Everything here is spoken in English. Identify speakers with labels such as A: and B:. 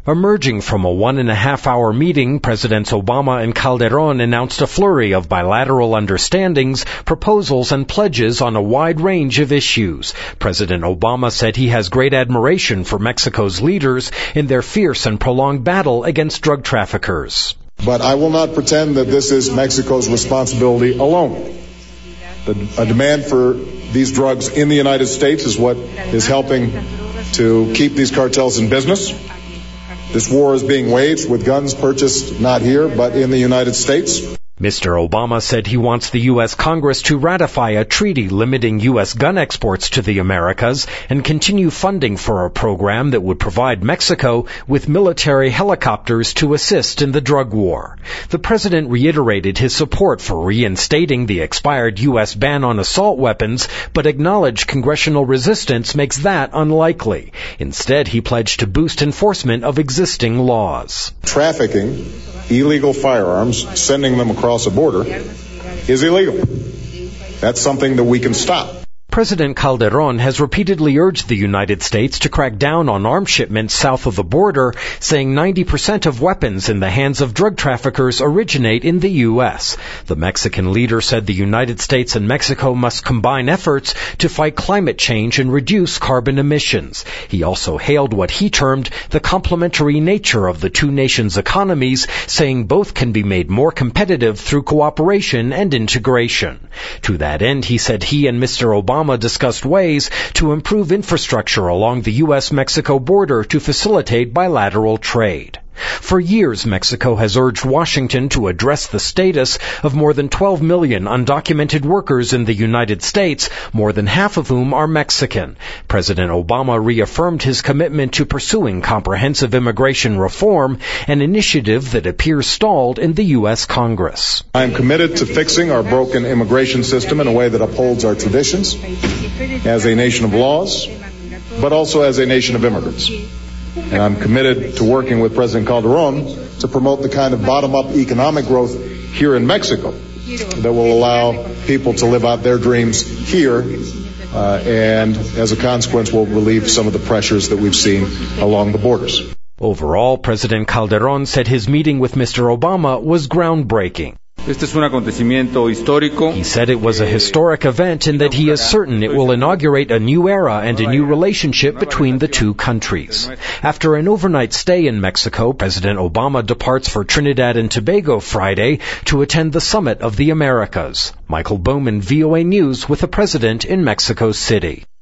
A: Emerging from a 1.5-hour meeting, Presidents Obama and Calderon announced a flurry of bilateral understandings, proposals, and pledges on a wide range of issues. President Obama said he has great admiration for Mexico's leaders in their fierce and prolonged battle against drug traffickers.
B: But I will not pretend that this is Mexico's responsibility alone. A demand for these drugs in the United States is what is helping to keep these cartels in business. This war is being waged with guns purchased not here, but in the United States.
A: Mr. Obama said he wants the U.S. Congress to ratify a treaty limiting U.S. gun exports to the Americas and continue funding for a program that would provide Mexico with military helicopters to assist in the drug war. The president reiterated his support for reinstating the expired U.S. ban on assault weapons, but acknowledged congressional resistance makes that unlikely. Instead, he pledged to boost enforcement of existing laws.
B: Trafficking illegal firearms, sending them across a border, is illegal. That's something that we can stop.
A: President Calderon has repeatedly urged the United States to crack down on arms shipments south of the border, saying 90% of weapons in the hands of drug traffickers originate in the U.S. The Mexican leader said the United States and Mexico must combine efforts to fight climate change and reduce carbon emissions. He also hailed what he termed the complementary nature of the two nations' economies, saying both can be made more competitive through cooperation and integration. To that end, he said he and Mr. Obama discussed ways to improve infrastructure along the U.S.-Mexico border to facilitate bilateral trade. For years, Mexico has urged Washington to address the status of more than 12 million undocumented workers in the United States, more than half of whom are Mexican. President Obama reaffirmed his commitment to pursuing comprehensive immigration reform, an initiative that appears stalled in the U.S. Congress.
B: I am committed to fixing our broken immigration system in a way that upholds our traditions as a nation of laws, but also as a nation of immigrants. And I'm committed to working with President Calderon to promote the kind of bottom-up economic growth here in Mexico that will allow people to live out their dreams here and, as a consequence, will relieve some of the pressures that we've seen along the borders.
A: Overall, President Calderon said his meeting with Mr. Obama was groundbreaking.
C: Este es un acontecimiento histórico.
A: He said it was a historic event and that he is certain it will inaugurate a new era and a new relationship between the two countries. After an overnight stay in Mexico, President Obama departs for Trinidad and Tobago Friday to attend the Summit of the Americas. Michael Bowman, VOA News, with the president in Mexico City.